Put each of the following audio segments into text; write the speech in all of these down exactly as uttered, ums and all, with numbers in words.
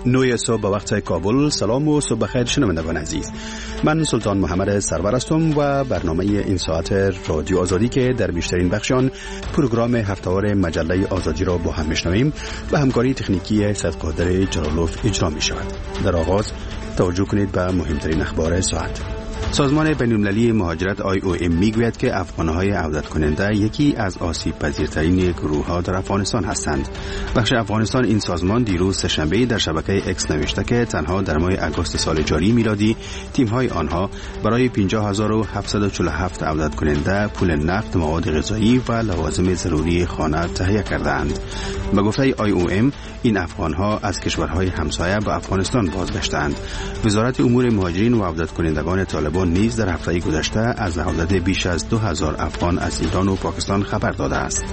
نوی صبح به وقت کابل. سلام و صبح بخیر شنوندگان عزیز. من سلطان محمد سرور هستم و برنامه این ساعت رادیو آزادی که در بیشترین بخشان پروگرام هفته‌وار مجله آزادی را با هم میشنویم و همکاری تکنیکی صدقادر جلالوف اجرا می شود. در آغاز توجه کنید به مهمترین اخبار ساعت. سازمان بین‌المللی مهاجرت آی او ام میگوید که افغان‌های عودت کننده یکی از آسیب پذیرترین گروه‌ها در افغانستان هستند. بخش افغانستان این سازمان دیروز سه‌شنبه در شبکه اکس نوشته که تنها در ماه آگوست سال جاری میلادی تیم‌های آنها برای پنجاه هزار و هفتصد و چهل و هفت عودت کننده پول نقد، مواد غذایی و لوازم ضروری خانه تهیه کردند. به گفته آی او ام این افغان‌ها از کشورهای همسایه به افغانستان بازگشتند. وزارت امور مهاجرین و عودت کنندگان طالبان نیز در هفته گذشته از عودت بیش از دو هزار افغان از ایران و پاکستان خبر داده است.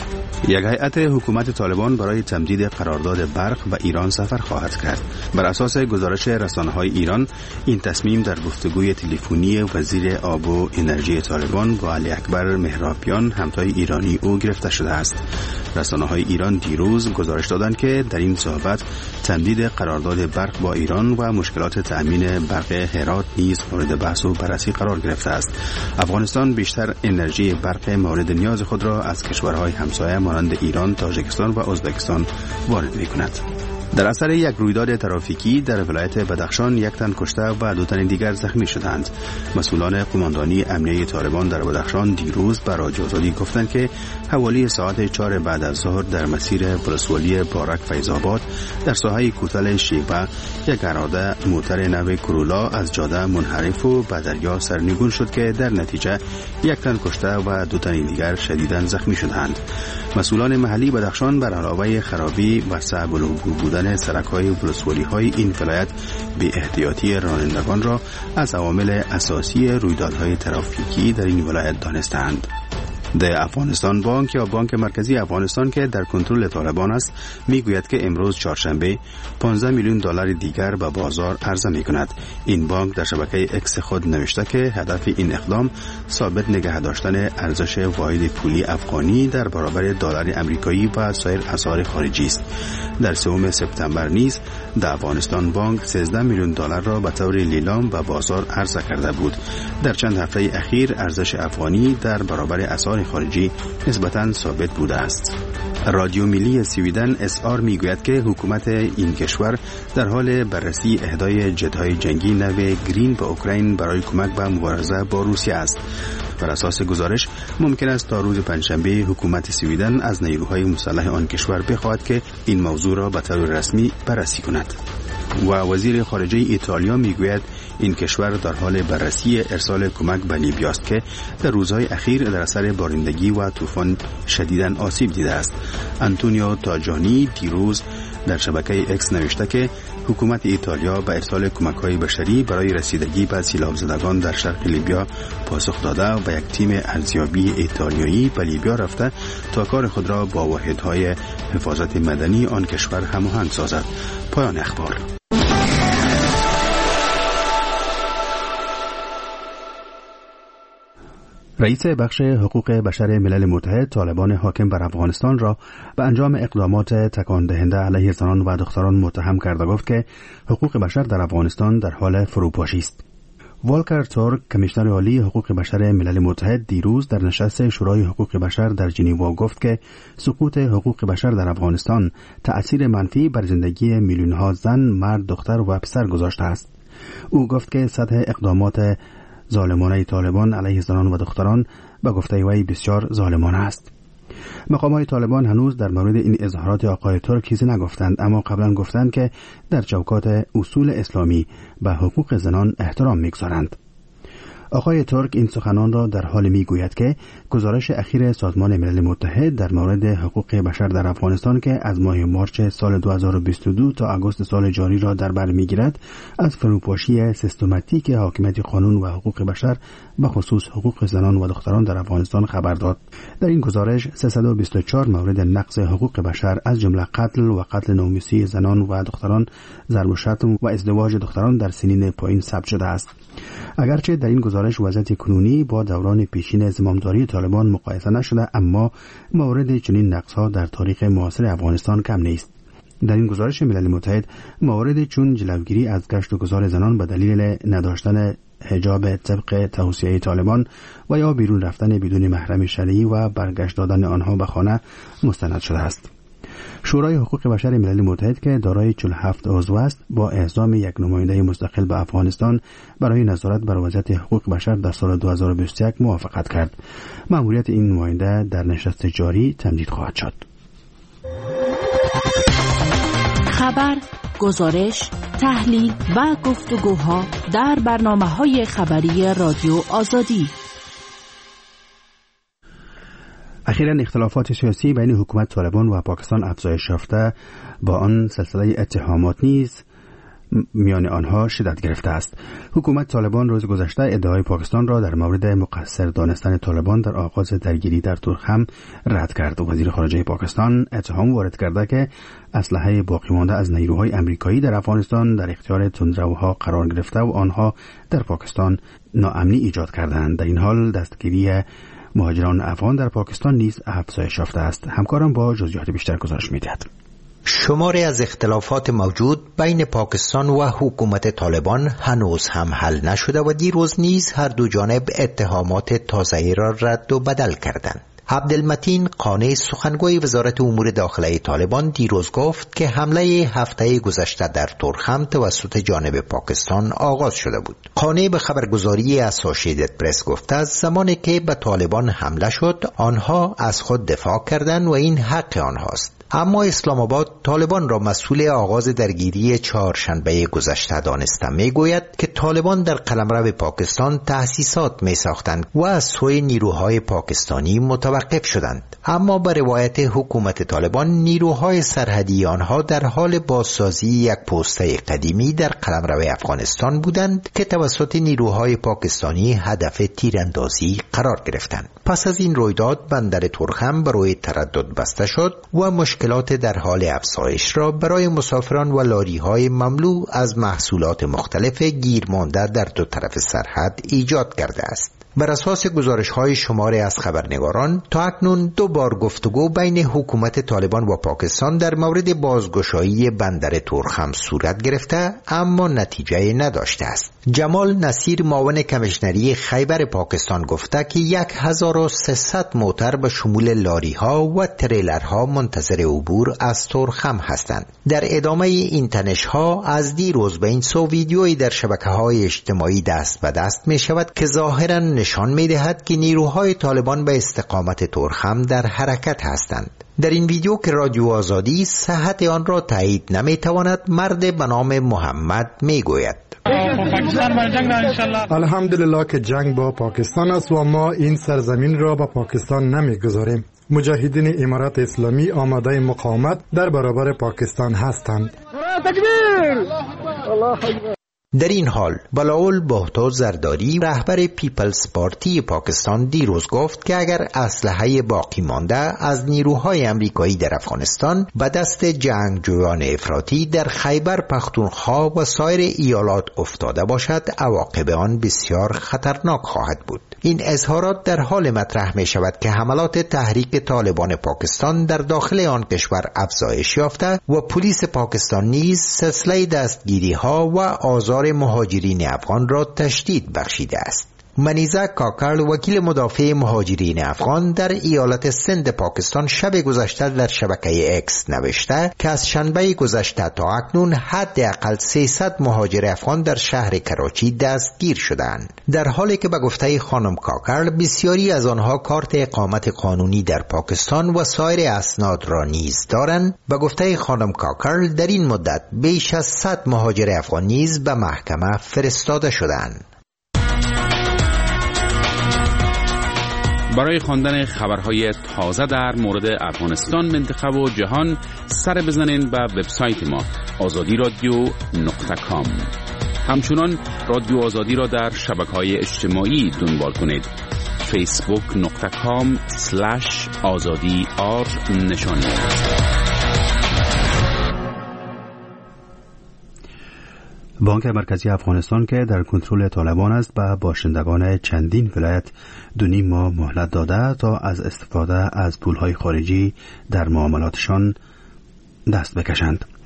یک هیئت حکومت طالبان برای تمدید قرارداد برق به ایران سفر خواهد کرد. بر اساس گزارش رسانه‌های ایران این تصمیم در گفتگوی تلفنی وزیر آب و انرژی طالبان با علی اکبر مهرابیان همتای ایرانی او گرفته شده است. رسانه‌های ایران دیروز گزارش دادند که در این صحبت تمدید قرارداد برق با ایران و مشکلات تأمین برق هرات نیز مورد بحث و بررسی قرار گرفته است. افغانستان بیشتر انرژی برق مورد نیاز خود را از کشورهای همسایه مانند ایران، تاجیکستان و ازبکستان وارد می‌کند. در اثر یک رویداد ترافیکی در ولایت بدخشان یک تن کشته و دو تن دیگر زخمی شدند. مسئولان قماندانی امنیه طالبان در بدخشان دیروز به رادیو آزادی گفتند که حوالی ساعت چهار بعد از ظهر در مسیر ولسوالی بارک فیض‌آباد در ساحه کوتل شیبه یک اراده موتر نو کرولا از جاده منحرف و به دریا سرنگون شد که در نتیجه یک تن کشته و دو تن دیگر شدیداً زخمی شدند. مسئولان محلی بدخشان بر علاوه خرابی و صعب العبور بودن سرک‌های ولسوالی‌های این ولایت بی احتیاطی رانندگان را از عوامل اساسی رویدادهای ترافیکی در این ولایت دانستند. در افغانستان بانک یا بانک مرکزی افغانستان که در کنترل طالبان است میگوید که امروز چهارشنبه پانزده میلیون دلار دیگر به بازار عرضه میکند. این بانک در شبکه اکس خود نوشته که هدف این اقدام ثابت نگه داشتن ارزش واحد پولی افغانی در برابر دلار آمریکایی و سایر اسعار خارجی است. در سوم سپتامبر نیز در افغانستان بانک سیزده میلیون دلار را به طور لیلام به بازار عرضه کرده بود. در چند هفته اخیر ارزش افغانی در برابر اسعار خارجی نسبتاً ثابت بوده است. رادیو ملی سویدن اس آر میگوید که حکومت این کشور در حال بررسی اهدای جت‌های جنگی نو گرین به اوکراین برای کمک به مبارزه با روسیه است. بر اساس گزارش ممکن است تا روز پنجشنبه حکومت سویدن از نیروهای مسلح آن کشور بخواهد که این موضوع را به طور رسمی بررسی کند. و وزیر خارجه ایتالیا میگوید این کشور در حال بررسی ارسال کمک به لیبی است که در روزهای اخیر در اثر بارندگی و طوفان شدیداً آسیب دیده است. آنتونیو تاجانی دیروز در شبکه اکس نوشته که حکومت ایتالیا به ارسال کمک‌های بشری برای رسیدگی به سیلاب زدگان در شرق لیبیا پاسخ داده و یک تیم ارزیابی ایتالیایی به لیبیا رفته تا کار خود را با واحدهای حفاظت مدنی آن کشور هماهنگ سازد. پایان اخبار. رئیس بخش حقوق بشر ملل متحد طالبان حاکم بر افغانستان را به انجام اقدامات تکان دهنده علیه زنان و دختران متهم کرد و گفت که حقوق بشر در افغانستان در حال فروپاشی است. والکر تورک، کمیشنر عالی حقوق بشر ملل متحد، دیروز در نشست شورای حقوق بشر در ژنو گفت که سقوط حقوق بشر در افغانستان تأثیر منفی بر زندگی میلیون‌ها زن، مرد، دختر و پسر گذاشته است. او گفت که سطح اقدامات ظالمانه طالبان علیه زنان و دختران به گفته وی بسیار ظالمانه است. مقامات طالبان هنوز در مورد این اظهارات آقای ترک چیزی نگفتند، اما قبلا گفتند که در چوکات اصول اسلامی به حقوق زنان احترام می‌گذارند. آقای ترک این سخنان را در حال میگوید که گزارش اخیر سازمان ملل متحد در مورد حقوق بشر در افغانستان که از ماه مارچ سال دو هزار و بیست و دو تا آگوست سال جاری را در بر میگیرد از فروپاشی سیستماتیک حاکمیت قانون و حقوق بشر به خصوص حقوق زنان و دختران در افغانستان خبر داد. در این گزارش سیصد و بیست و چهار مورد نقض حقوق بشر از جمله قتل و قتل ناموسی زنان و دختران، ضرب و شتم و ازدواج دختران در سنین پایین ثبت شده است. اگرچه در این گزارش وضعیت کنونی با دوران پیشین زمامداری طالبان مقایسه نشده، اما مورد چنین نقص‌ها در تاریخ معاصر افغانستان کم نیست. در این گزارش ملل متحد موارد چون جلوگیری از گشت و گذار زنان به دلیل نداشتن حجاب طبق توصیه طالبان و یا بیرون رفتن بدون محرم شرعی و برگشت دادن آنها به خانه مستند شده است. شورای حقوق بشر ملل متحد که دارای چهل و هفت عضو است با اعزام یک نماینده مستقل به افغانستان برای نظارت بر وضعیت حقوق بشر در سال دو هزار و بیست و یک موافقت کرد. مأموریت این نماینده در نشست جاری تمدید خواهد شد. خبر، گزارش، تحلیل و گفتگوها در برنامه‌های خبری رادیو آزادی. اخیراً اختلافات سیاسی بین حکومت طالبان و پاکستان افزایش یافته، با آن سلسله اتهامات نیز میان آنها شدت گرفته است. حکومت طالبان روز گذشته ادعای پاکستان را در مورد مقصر دانستن طالبان در آغاز درگیری در تورخم رد کرد و وزیر خارجه پاکستان اتهام وارد کرده که اسلحه باقی مانده از نیروهای امریکایی در افغانستان در اختیار تندروها قرار گرفته و آنها در پاکستان ناامنی ایجاد کردند. در این حال دستگیری مهاجران افغان در پاکستان نیز افزایش یافته است. همکارم با جزئیات بیشتر گزارش می‌دهد. شماری از اختلافات موجود بین پاکستان و حکومت طالبان هنوز هم حل نشده و دیروز نیز هر دو جانب اتهامات تازه‌ای را رد و بدل کردند. عبدالمتین قانی سخنگوی وزارت امور داخلی طالبان دیروز گفت که حمله هفته گذشته در تورخم توسط جانب پاکستان آغاز شده بود. قانی به خبرگزاری اسوسییتد پرس گفته از زمانی که به طالبان حمله شد آنها از خود دفاع کردند و این حق آنهاست. اما اسلام آباد طالبان را مسئول آغاز درگیری چهارشنبه گذشته دانسته میگوید که طالبان در قلمرو پاکستان تأسیسات می ساختند و از سوی نیروهای پاکستانی متوقف شدند. اما به روایت حکومت طالبان نیروهای سرحدی آنها در حال بازسازی یک پسته قدیمی در قلمرو افغانستان بودند که توسط نیروهای پاکستانی هدف تیراندازی قرار گرفتند. پس از این رویداد بندر تورخم برای تردد بسته شد و مشکلات در حال افزایش را برای مسافران و لاری‌های مملو از محصولات مختلف گیر مانده در دو طرف سرحد ایجاد کرده است. بر اساس گزارش‌های شماری از خبرنگاران تا اکنون دو بار گفتگو بین حکومت طالبان و پاکستان در مورد بازگشایی بندر تورخم صورت گرفته اما نتیجه نداشته است. جمال نصیر معاون کمیشنری خیبر پاکستان گفته که هزار و سیصد موتر به شمول لاری‌ها و تریلرها منتظر عبور از تورخم هستند. در ادامه این تنش‌ها از دیروز به این سو ویدیویی در شبکه‌های اجتماعی دست به دست می‌شود که ظاهراً نشان می‌دهد که نیروهای طالبان به استقامت تورخم در حرکت هستند. در این ویدیو که رادیو آزادی صحت آن را تایید نمی‌تواند، مرد به نام محمد میگوید الحمدلله که جنگ با پاکستان است و ما این سرزمین را با پاکستان نمیگذاریم. مجاهدین امارات اسلامی آماده مقاومت در برابر پاکستان هستند. در این حال بلاول بهتو زرداری رهبر پیپلز پارتی پاکستان دیروز گفت که اگر اسلحه باقی مانده از نیروهای امریکایی در افغانستان به دست جنگجویان افراطی در خیبر پختونخوا و سایر ایالات افتاده باشد عواقب آن بسیار خطرناک خواهد بود. این اظهارات در حال مطرح می شود که حملات تحریک طالبان پاکستان در داخل آن کشور افزایش یافته و پلیس پاکستان نیز سلسله دستگیری ها و آزار مهاجرین افغان را تشدید بخشیده است. منیزه کاکل وکیل مدافع مهاجرین افغان در ایالت سند پاکستان شب گذشته در شبکه اکس نوشته که از شنبه گذشته تا اکنون حداقل سیصد مهاجر افغان در شهر کراچی دستگیر شدند، در حالی که به گفته خانم کاکل بسیاری از آنها کارت اقامت قانونی در پاکستان و سایر اسناد را نیز دارند. به گفته خانم کاکل در این مدت بیش از صد مهاجر افغان نیز به محکمه فرستاده شدند. برای خواندن خبرهای تازه در مورد افغانستان، منطقه و جهان سر بزنین به وبسایت ما آزادی رادیو نقطه کام. همچنان رادیو آزادی را در شبکه‌های اجتماعی دنبال کنید. فیسبوک نقطه کام سلش آزادی آر نشانی. بانک مرکزی افغانستان که در کنترل طالبان است به باشندگان چندین ولایت دو نیم ماه مهلت داده تا از استفاده از پولهای خارجی در معاملاتشان دست بکشند.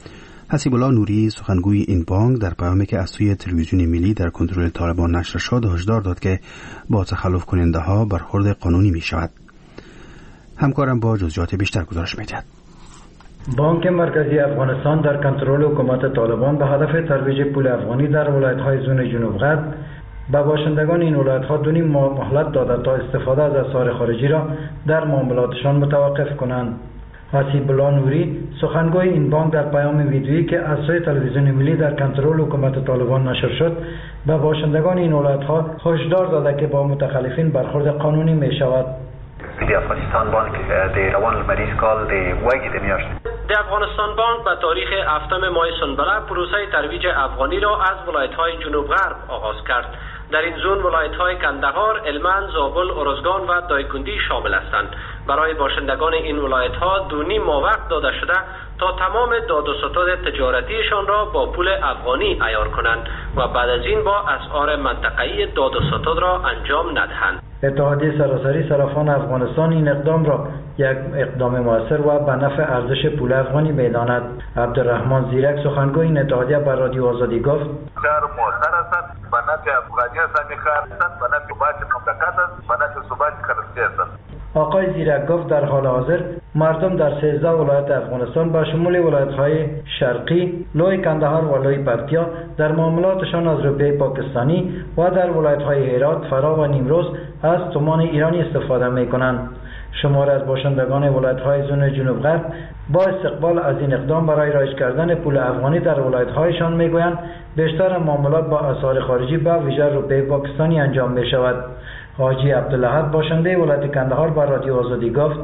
حسیب الله نوری سخنگوی این بانک در پیامی که از سوی تلویزیون ملی در کنترل طالبان نشر شد هشدار داد که با تخلف کننده ها برخورد قانونی می شود. همکارم با جزئیات بیشتر گزارش می‌دهد. بانک مرکزی افغانستان در کنترل حکومت طالبان به هدف ترویج پول افغانی در ولایت‌های زون جنوب غرب به باشندگان این ولایت‌ها دو نیم ماه مهلت داده تا استفاده از اسعار خارجی را در معاملاتشان متوقف کنند. حسیب الله نوری سخنگوی این بانک در پیام ویدیویی که از سوی تلویزیون ملی در کنترل حکومت طالبان نشر شد به باشندگان این ولایت‌ها هشدار داده که با متخلفین برخورد قانونی می‌شود. د افغانستان بانک د روان المریض کال د وګړي د میاشت د افغانستان بانک به تاریخ هفتم ماه سنبله پروسه ترویج افغانی را از ولایت‌های جنوب غرب آغاز کرد. در این زون ولایت‌های کندهار، هلمند، زابل، ارزگان و دایکندی شامل هستند. برای باشندگان این ولایت‌ها دو نیم ماه وقت داده شده تا تمام داد و ستد تجارتیشان را با پول افغانی عیار کنند و بعد از این با اسعار منطقه‌ای داد و ستد را انجام ندهند. اتحادیه سراسری صرافان افغانستان این اقدام را یک اقدام موثر و به نفع ارزش پول افغانی می‌داند. عبدالرحمن زیرک سخنگوی این اتحادیه بر رادیو آزادی گفت: کار موثر است، به نفع افغانستان کار است، به نفع ثبات مملکت است، به نفع ثبات کرسی است. آقای زیرک گفت در حال حاضر مردم در سیزده ولایت افغانستان به شمول ولایت‌های شرقی، لوی کندهار و لوی پکتیا در معاملاتشان از روپیه پاکستانی و در ولایت‌های هرات، فرا و نیمروز از تومان ایرانی استفاده می‌کنند. شمار از باشندگان ولایت‌های زون جنوب غرب با استقبال از این اقدام برای رایج کردن پول افغانی در ولایت‌هایشان می‌گویند بیشتر معاملات با اسعار خارجی به ویژه روپیه پاکستانی انجام می‌شود. حاجی عبدالأحد باشنده ولایت کندهار بر رادیو آزادی گفت: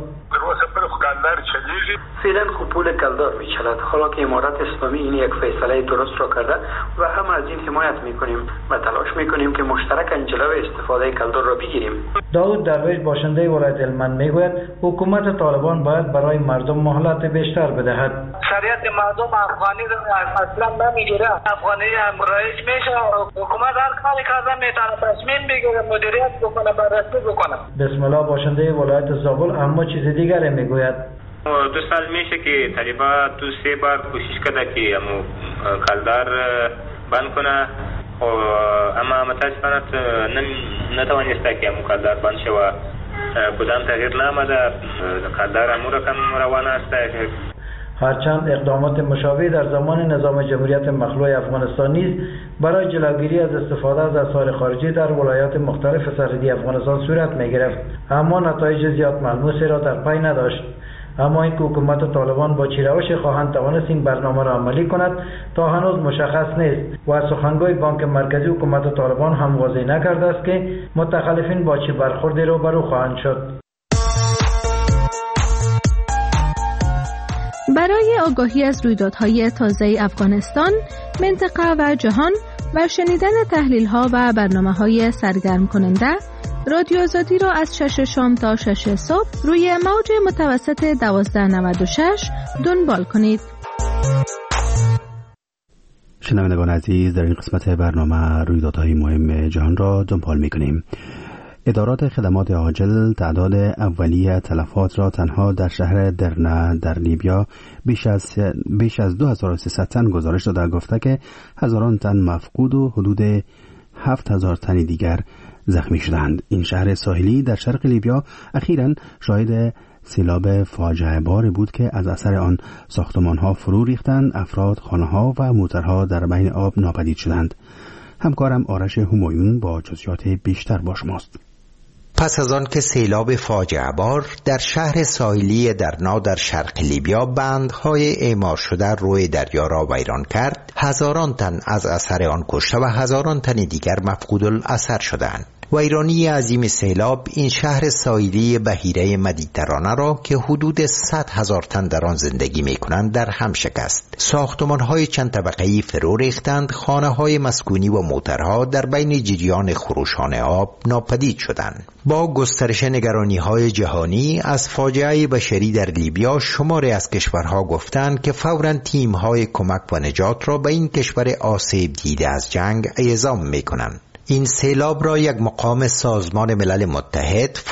فعلا خب پول کلدار میچلد، حالا که امارت اسلامی این یک فیصله درست را کرده و هم از این حمایت میکنیم و تلاش میکنیم که مشترکاً جلوی استفاده کلدار را بگیریم. داود درویش باشنده ولایت هلمند میگوید حکومت طالبان باید برای مردم مهلت بیشتر بدهد. شریعت مردم افغانی را اصلا نمیگیره، افغانی هم رئیس میشه، حکومت هر کاری کرده میتونه تصمیم بگیره، مدیریت بکنه، بررسی بکنه. بسم الله باشنده ولایت زابل اما چیز دیگری میگوید: دو سال میشه که طالبان تو سه بار کوشش کرده که امو کلدار بند کنه اما متاسفانه نتوانسته که امو کلدار بند شوه. کدام تغییر نامده، کلدار امو رقم روانه است. هرچند اقدامات مشابه در زمان نظام جمهوریت مخلوع افغانستان نیز برای جلوگیری از استفاده از اسعار خارجی در ولایات مختلف سرحدی افغانستان صورت می‌گرفت، اما نتایج زیاد ملموسی را در پی نداشت. اما این که حکومت طالبان با چه روشی خواهند توانست این برنامه را عملی کند تا هنوز مشخص نیست و سخنگوی بانک مرکزی حکومت طالبان هم واضح نکرده است که متخلفین با چه برخوردی روبرو خواهند شد. برای آگاهی از رویدادهای تازه افغانستان، منطقه و جهان و شنیدن تحلیل‌ها و برنامه‌های سرگرم کننده، رادیو آزادی را از شش شام تا شش صبح روی موج متوسط دوازده نود و شش دنبال کنید. شنوندگان عزیز، در این قسمت برنامه رویدادهای مهم جهان را دنبال می‌کنیم. ادارات خدمات عاجل تعداد اولیه تلفات را تنها در شهر درنا در لیبیا بیش از بیش از دو هزار و سیصد تن گزارش داده، گفته که هزاران تن مفقود و حدود هفت هزار تن دیگر زخمی شدند. این شهر ساحلی در شرق لیبیا اخیراً شاهد سیلاب فاجعه باری بود که از اثر آن ساختمان‌ها فرو ریختند، افراد، خانه‌ها و موترها در بین آب ناپدید شدند. همکارم آرش همایون با جزئیات بیشتر با شماست. پس از آن که سیلاب فاجعه بار در شهر ساحلی درنا در شرق لیبیا بندهای اعمار شده روی دریا را ویران کرد، هزاران تن از اثر آن کشته و هزاران تن دیگر مفقود الاثر شدند. ویرانی عظیم سیلاب این شهر ساحلی بحیره مدیترانه را که حدود صد هزار تن در آن زندگی می‌کنند در هم شکست. ساختمان‌های چند طبقه‌ای فرو ریختند، خانه‌های مسکونی و موترها در بین جریان خروشان آب ناپدید شدند. با گسترش نگرانی‌های جهانی از فاجعه بشری در لیبیا، شماری از کشورها گفتند که فوراً تیم‌های کمک و نجات را به این کشور آسیب دیده از جنگ اعزام می‌کنند. این سیلاب را یک مقام سازمان ملل متحد